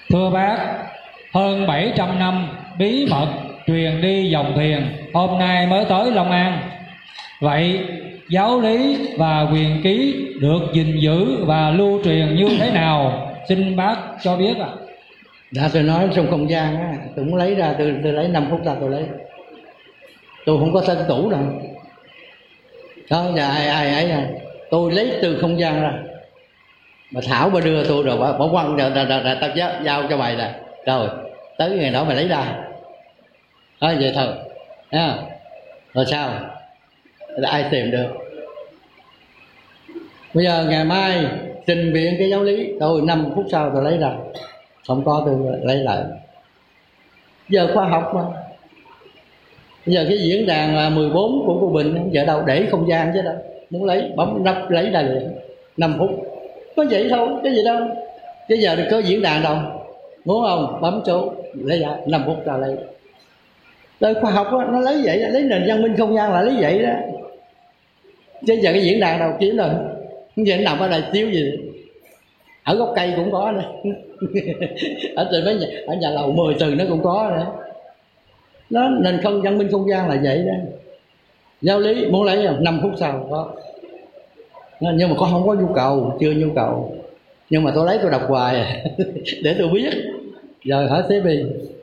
Thưa bác, hơn 700 năm bí mật truyền đi dòng thiền, hôm nay mới tới Long An. Vậy giáo lý và quyền ký được gìn giữ và lưu truyền như thế nào? Xin bác cho biết ạ. Đã tôi nói trong không gian á, tôi muốn lấy ra, tôi lấy 5 phút ra tôi lấy. Tôi không có thân tủ đâu. Đó, giờ ai ấy à. Tôi lấy từ không gian ra. Mà Thảo bà đưa tôi rồi, bà quăng rồi tao giao cho mày nè. Rồi, tới ngày đó mày lấy ra. Đó, vậy thôi. À, rồi sao? Ai tìm được? Bây giờ ngày mai trình biện cái giáo lý, tôi 5 phút sau tôi lấy ra. Không có tôi lấy lại. Giờ khoa học mà. Bây giờ cái diễn đàn 14 của cô Bình giờ đâu để không gian chứ đâu. Muốn lấy bấm nắp lấy ra liền 5 phút. Có vậy thôi, cái gì đâu. Chứ giờ có diễn đàn đâu. Muốn không? Bấm số lấy ra 5 phút ra lấy. Đời khoa học đó, nó lấy vậy, lấy nền văn minh không gian là lấy vậy đó. Chứ giờ cái diễn đàn đâu kiếm rồi. Giờ nó nằm ở đây xíu gì. Ở gốc cây cũng có nữa. Ở trên mấy ở nhà lầu 10 tầng nó cũng có nữa. Nó nền không văn minh không gian là vậy đó. Giáo lý muốn lấy không? 5 phút sau có. Nhưng mà con không có nhu cầu, chưa nhu cầu. Nhưng mà tôi lấy tôi đọc hoài để tôi biết. Giờ hỏi Thế Bi